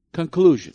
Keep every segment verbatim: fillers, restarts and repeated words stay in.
Conclusion.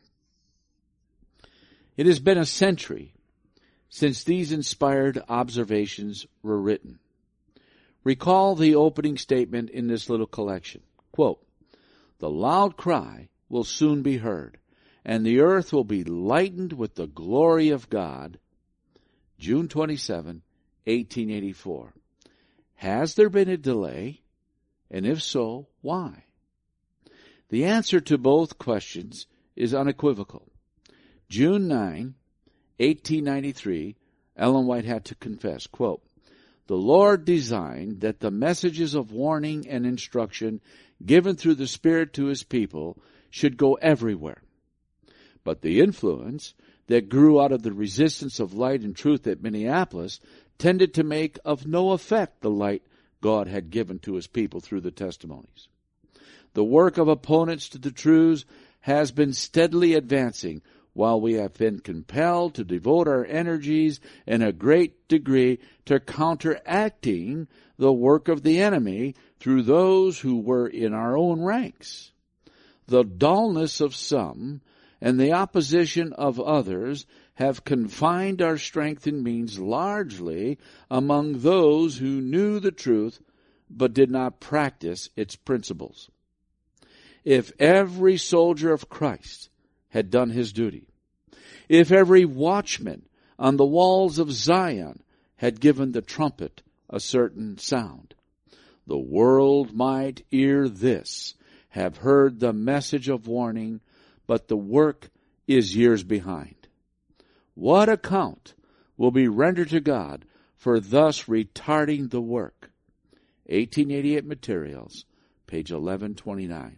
It has been a century since these inspired observations were written. Recall the opening statement in this little collection. Quote, "The loud cry will soon be heard, and the earth will be lightened with the glory of God." June twenty-seventh, eighteen eighty-four. Has there been a delay? And if so, why? The answer to both questions is unequivocal. June ninth, eighteen ninety-three, Ellen White had to confess, quote, "The Lord designed that the messages of warning and instruction given through the Spirit to His people should go everywhere. But the influence that grew out of the resistance of light and truth at Minneapolis tended to make of no effect the light God had given to His people through the testimonies. The work of opponents to the truths has been steadily advancing, while we have been compelled to devote our energies in a great degree to counteracting the work of the enemy through those who were in our own ranks. The dullness of some and the opposition of others have confined our strength and means largely among those who knew the truth but did not practice its principles. If every soldier of Christ had done his duty, if every watchman on the walls of Zion had given the trumpet a certain sound, the world might ere this have heard the message of warning, but the work is years behind. What account will be rendered to God for thus retarding the work?" eighteen eighty-eight Materials, page eleven twenty-nine.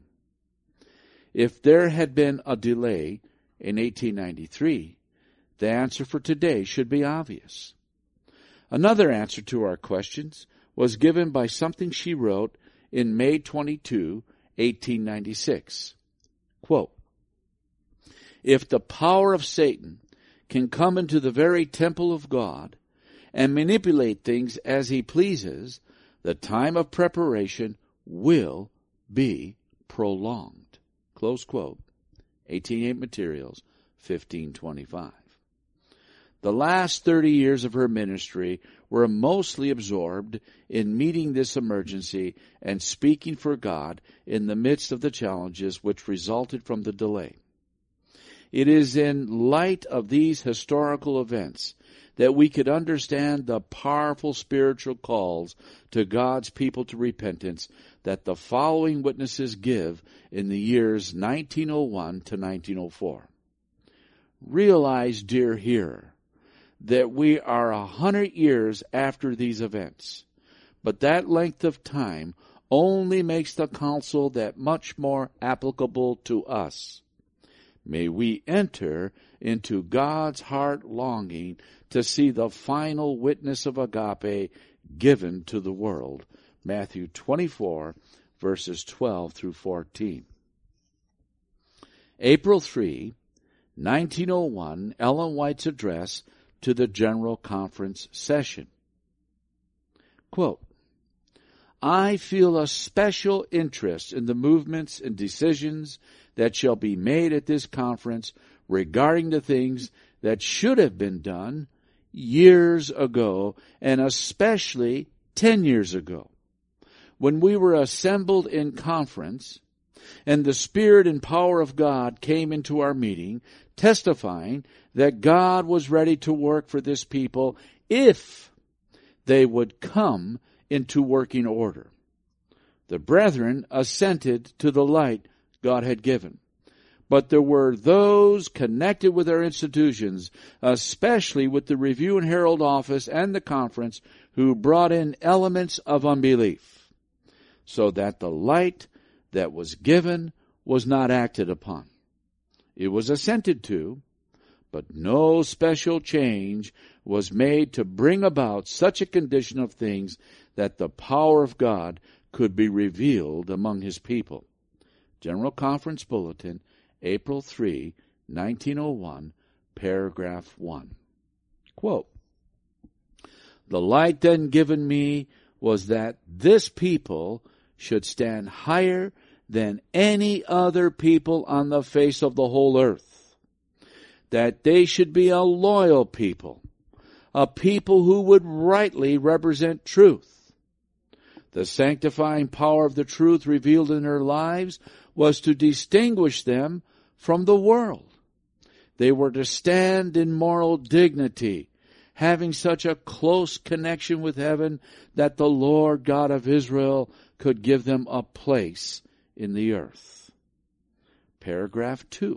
If there had been a delay in eighteen ninety-three, the answer for today should be obvious. Another answer to our questions was given by something she wrote in May twenty-second, eighteen ninety-six. Quote, "If the power of Satan can come into the very temple of God and manipulate things as he pleases, the time of preparation will be prolonged." Close quote. eighteen eighty-eight Materials, fifteen twenty-five. The last thirty years of her ministry were mostly absorbed in meeting this emergency and speaking for God in the midst of the challenges which resulted from the delay. It is in light of these historical events that we could understand the powerful spiritual calls to God's people to repentance that the following witnesses give in the years nineteen oh one to nineteen oh four. Realize, dear hearer, that we are a hundred years after these events, but that length of time only makes the counsel that much more applicable to us. May we enter into God's heart longing to see the final witness of agape given to the world. Matthew twenty-four, verses twelve through fourteen. April third, nineteen oh one, Ellen White's address to the General Conference session. Quote, "I feel a special interest in the movements and decisions that shall be made at this conference regarding the things that should have been done years ago, and especially ten years ago, when we were assembled in conference, and the Spirit and power of God came into our meeting, testifying that God was ready to work for this people if they would come into working order. The brethren assented to the light God had given. But there were those connected with our institutions, especially with the Review and Herald office and the conference, who brought in elements of unbelief, so that the light that was given was not acted upon. It was assented to, but no special change was made to bring about such a condition of things that the power of God could be revealed among His people. General Conference Bulletin, April third, nineteen oh one, paragraph one. Quote, "The light then given me was that this people should stand higher than any other people on the face of the whole earth. That they should be a loyal people, a people who would rightly represent truth. The sanctifying power of the truth revealed in their lives was to distinguish them from the world. They were to stand in moral dignity, having such a close connection with heaven that the Lord God of Israel could give them a place in the earth. Paragraph two.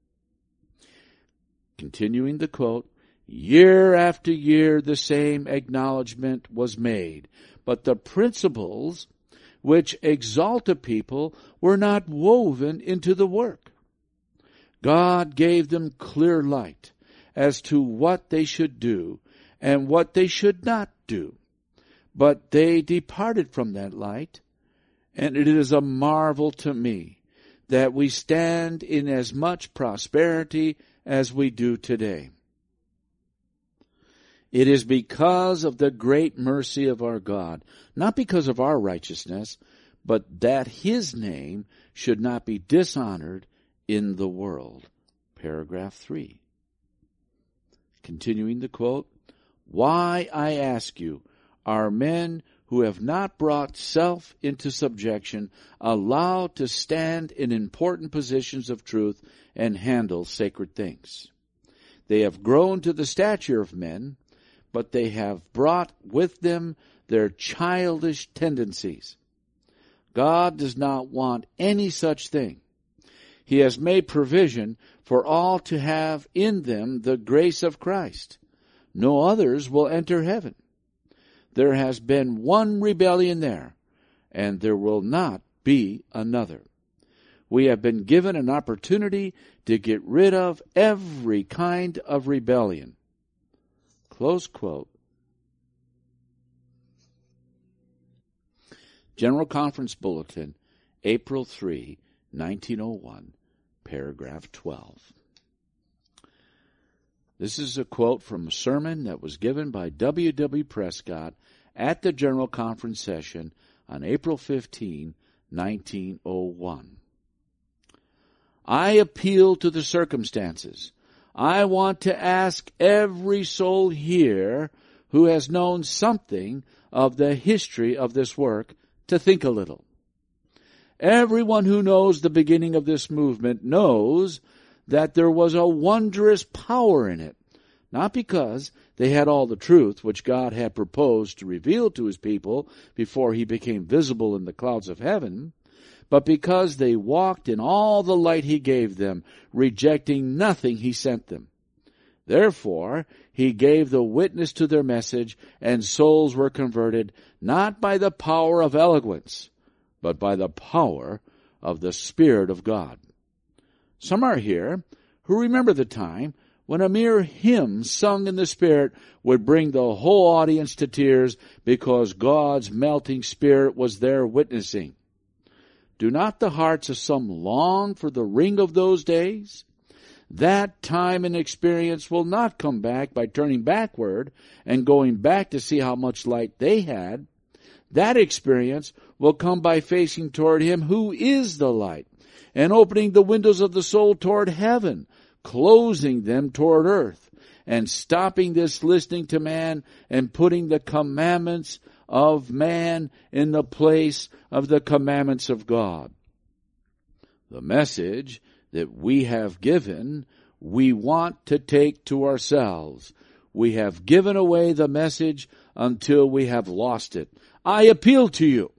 Continuing the quote, year after year the same acknowledgement was made, but the principles which exalt a people were not woven into the work. God gave them clear light as to what they should do and what they should not do. But they departed from that light, and it is a marvel to me that we stand in as much prosperity as we do today. It is because of the great mercy of our God, not because of our righteousness, but that His name should not be dishonored in the world. Paragraph three. Continuing the quote, why, I ask you, are men who have not brought self into subjection allowed to stand in important positions of truth and handle sacred things? They have grown to the stature of men, but they have brought with them their childish tendencies. God does not want any such thing. He has made provision for all to have in them the grace of Christ. No others will enter heaven. There has been one rebellion there, and there will not be another. We have been given an opportunity to get rid of every kind of rebellion. Close quote. General Conference Bulletin, April third, nineteen oh one, paragraph twelve. This is a quote from a sermon that was given by W W Prescott at the General Conference session on April fifteenth, nineteen oh one. I appeal to the circumstances. I want to ask every soul here who has known something of the history of this work to think a little. Everyone who knows the beginning of this movement knows that there was a wondrous power in it, not because they had all the truth which God had proposed to reveal to His people before He became visible in the clouds of heaven, but because they walked in all the light He gave them, rejecting nothing He sent them. Therefore, He gave the witness to their message, and souls were converted, not by the power of eloquence, but by the power of the Spirit of God. Some are here who remember the time when a mere hymn sung in the Spirit would bring the whole audience to tears because God's melting Spirit was there witnessing. Do not the hearts of some long for the ring of those days? That time and experience will not come back by turning backward and going back to see how much light they had. That experience will come by facing toward Him who is the light and opening the windows of the soul toward heaven, closing them toward earth, and stopping this listening to man and putting the commandments of man in the place of the commandments of God. The message that we have given, we want to take to ourselves. We have given away the message until we have lost it. I appeal to you.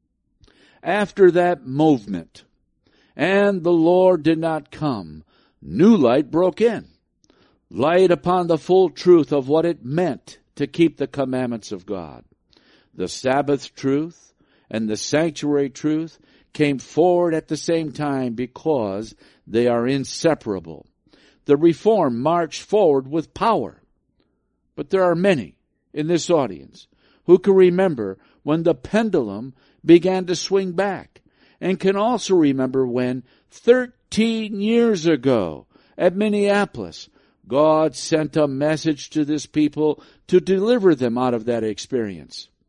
After that movement, and the Lord did not come, new light broke in. Light upon the full truth of what it meant to keep the commandments of God. The Sabbath truth and the sanctuary truth came forward at the same time because they are inseparable. The Reform marched forward with power. But there are many in this audience who can remember when the pendulum began to swing back, and can also remember when thirteen years ago at Minneapolis, God sent a message to this people to deliver them out of that experience.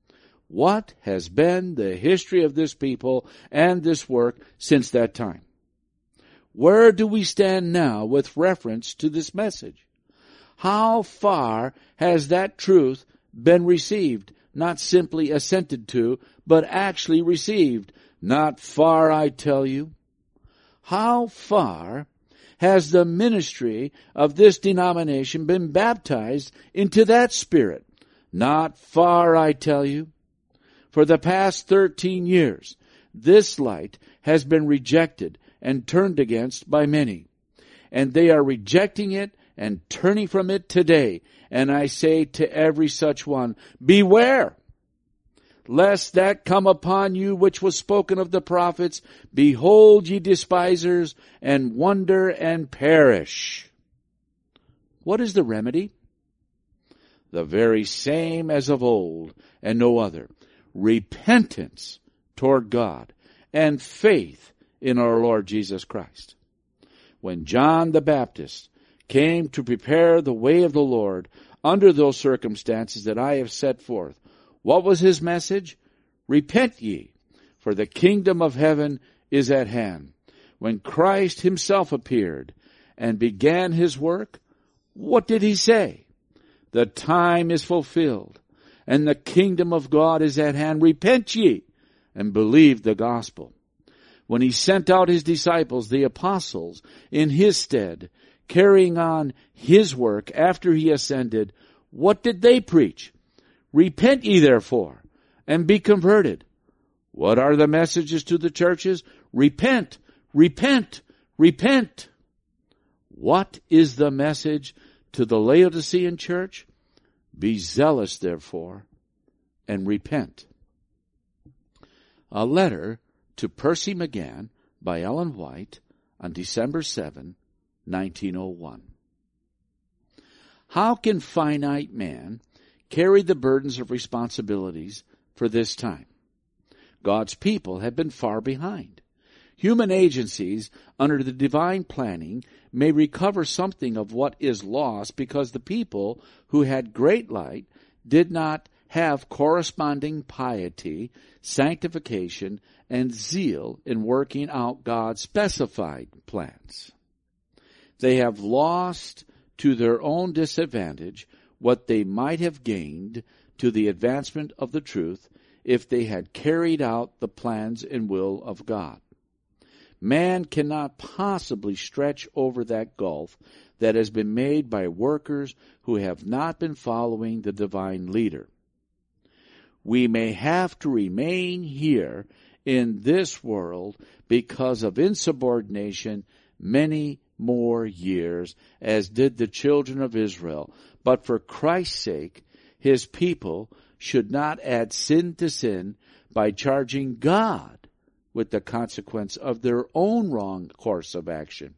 What has been the history of this people and this work since that time? Where do we stand now with reference to this message? How far has that truth been received, not simply assented to, but actually received? Not far, I tell you. How far has the ministry of this denomination been baptized into that spirit? Not far, I tell you. For the past thirteen years, this light has been rejected and turned against by many. And they are rejecting it and turning from it today. And I say to every such one, beware, lest that come upon you which was spoken of the prophets, behold ye despisers, and wonder and perish. What is the remedy? The very same as of old, and no other. Repentance toward God, and faith in our Lord Jesus Christ. When John the Baptist came to prepare the way of the Lord under those circumstances that I have set forth, what was his message? Repent ye, for the kingdom of heaven is at hand. When Christ himself appeared and began his work, what did he say? The time is fulfilled, and the kingdom of God is at hand. Repent ye, and believe the gospel. When he sent out his disciples, the apostles, in his stead, carrying on his work after he ascended, what did they preach? Repent ye therefore, and be converted. What are the messages to the churches? Repent, repent, repent. What is the message to the Laodicean church? Be zealous, therefore, and repent. A letter to Percy McGann by Ellen White on December seventh, nineteen oh one. How can finite man carry the burdens of responsibilities for this time? God's people have been far behind. Human agencies under the divine planning may recover something of what is lost because the people who had great light did not have corresponding piety, sanctification, and zeal in working out God's specified plans. They have lost to their own disadvantage what they might have gained to the advancement of the truth if they had carried out the plans and will of God. Man cannot possibly stretch over that gulf that has been made by workers who have not been following the divine leader. We may have to remain here in this world because of insubordination many more years, as did the children of Israel. But for Christ's sake, his people should not add sin to sin by charging God with the consequence of their own wrong course of action.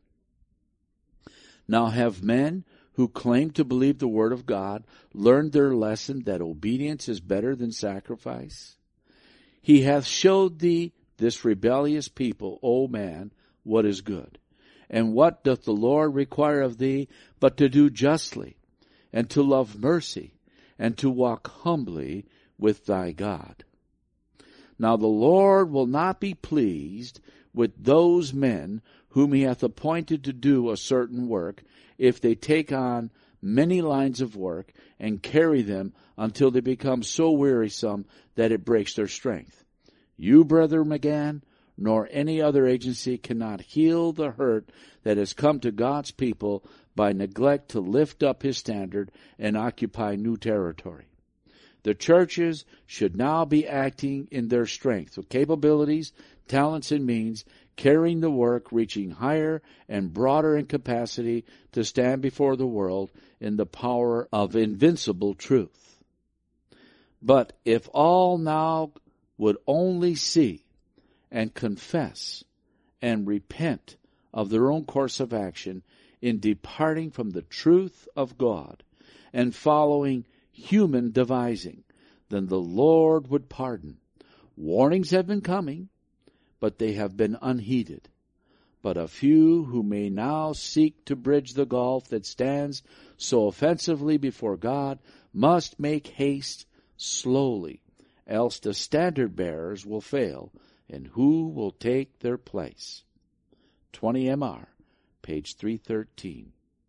Now have men who claim to believe the word of God learned their lesson that obedience is better than sacrifice? He hath showed thee, this rebellious people, O man, what is good. And what doth the Lord require of thee but to do justly, and to love mercy, and to walk humbly with thy God? Now the Lord will not be pleased with those men whom he hath appointed to do a certain work, if they take on many lines of work and carry them until they become so wearisome that it breaks their strength. You, Brother McGann, nor any other agency cannot heal the hurt that has come to God's people by neglect to lift up his standard and occupy new territory. The churches should now be acting in their strength, with capabilities, talents, and means, carrying the work, reaching higher and broader in capacity to stand before the world in the power of invincible truth. But if all now would only see and confess and repent of their own course of action in departing from the truth of God and following human devising, then the Lord would pardon. Warnings have been coming, but they have been unheeded. But a few who may now seek to bridge the gulf that stands so offensively before God must make haste slowly else the standard bearers will fail, and who will take their place? twenty M R, page three thirteen.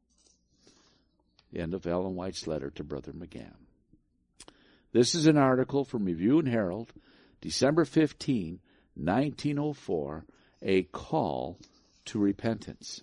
End of Ellen White's letter to Brother McGann. This is an article from Review and Herald, December fifteenth, nineteen oh four, a call to repentance.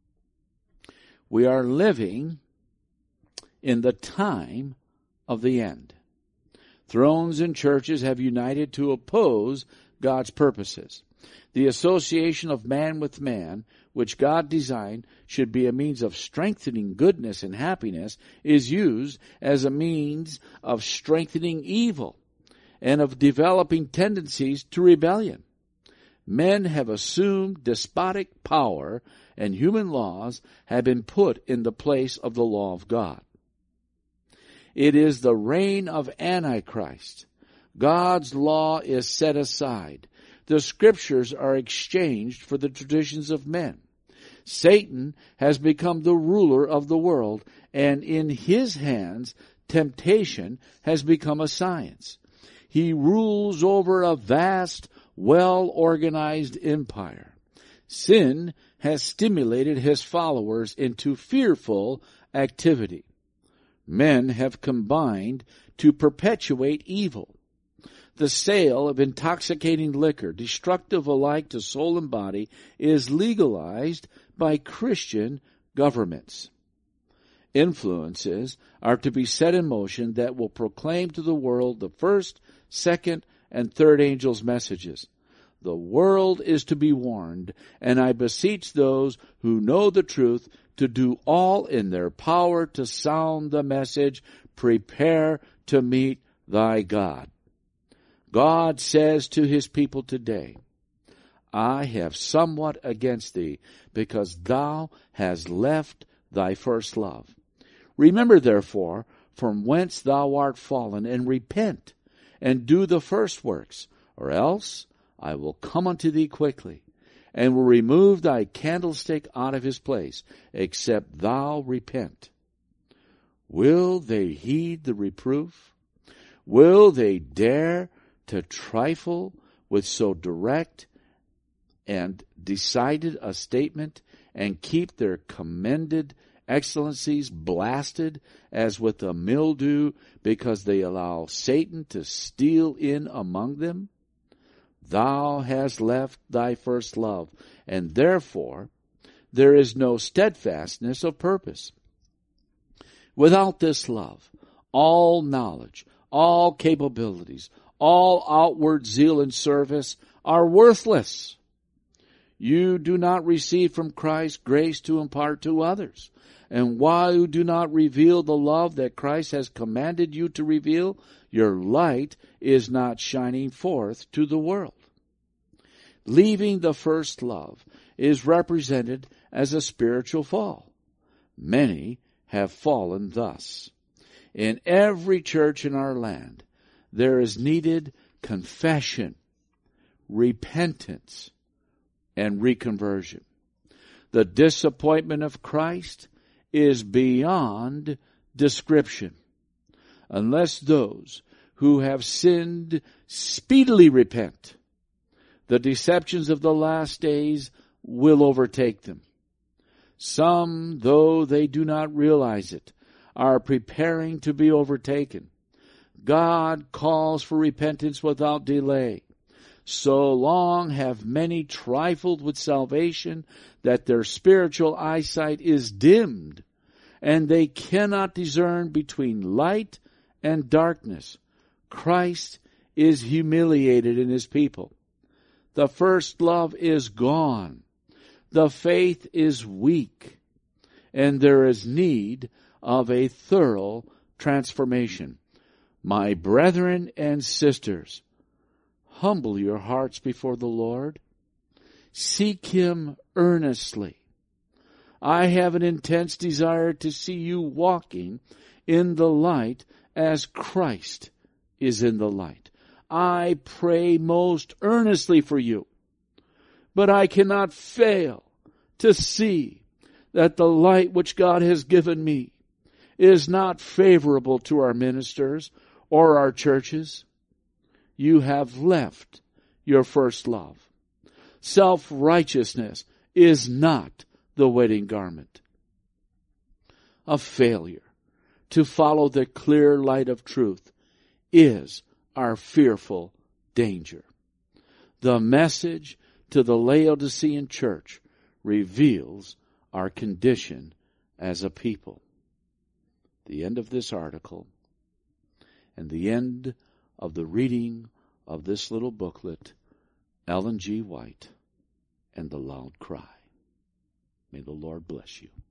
We are living in the time of the end. Thrones and churches have united to oppose God's purposes. The association of man with man, which God designed should be a means of strengthening goodness and happiness, is used as a means of strengthening evil and of developing tendencies to rebellion. Men have assumed despotic power, and human laws have been put in the place of the law of God. It is the reign of Antichrist. God's law is set aside. The scriptures are exchanged for the traditions of men. Satan has become the ruler of the world, and in his hands temptation has become a science. He rules over a vast, well-organized empire. Sin has stimulated his followers into fearful activity. Men have combined to perpetuate evil. The sale of intoxicating liquor, destructive alike to soul and body, is legalized by Christian governments. Influences are to be set in motion that will proclaim to the world the first, second, and third angels' messages. The world is to be warned, and I beseech those who know the truth to do all in their power to sound the message, prepare to meet thy God. God says to his people today, I have somewhat against thee, because thou hast left thy first love. Remember, therefore, from whence thou art fallen, and repent, and do the first works, or else I will come unto thee quickly, and will remove thy candlestick out of his place, except thou repent. Will they heed the reproof? Will they dare to trifle with so direct and decided a statement, and keep their commended excellencies blasted as with a mildew, because they allow Satan to steal in among them? Thou hast left thy first love, and therefore there is no steadfastness of purpose. Without this love, all knowledge, all capabilities, all outward zeal and service are worthless. You do not receive from Christ grace to impart to others. And while you do not reveal the love that Christ has commanded you to reveal, your light is not shining forth to the world. Leaving the first love is represented as a spiritual fall. Many have fallen thus. In every church in our land, there is needed confession, repentance, and reconversion. The disappointment of Christ is beyond description, unless those who have sinned speedily repent. The deceptions of the last days will overtake them. Some, though they do not realize it, are preparing to be overtaken. God calls for repentance without delay. So long have many trifled with salvation that their spiritual eyesight is dimmed, and they cannot discern between light and darkness. Christ is humiliated in his people. The first love is gone. The faith is weak, and there is need of a thorough transformation. My brethren and sisters, humble your hearts before the Lord. Seek him earnestly. I have an intense desire to see you walking in the light as Christ is in the light. I pray most earnestly for you, but I cannot fail to see that the light which God has given me is not favorable to our ministers or our churches. you have left your first love. Self-righteousness is not the wedding garment. A failure to follow the clear light of truth is our fearful danger. The message to the Laodicean church reveals our condition as a people. The end of this article and the end of the reading of this little booklet, Ellen G. White and the Loud Cry. May the Lord bless you.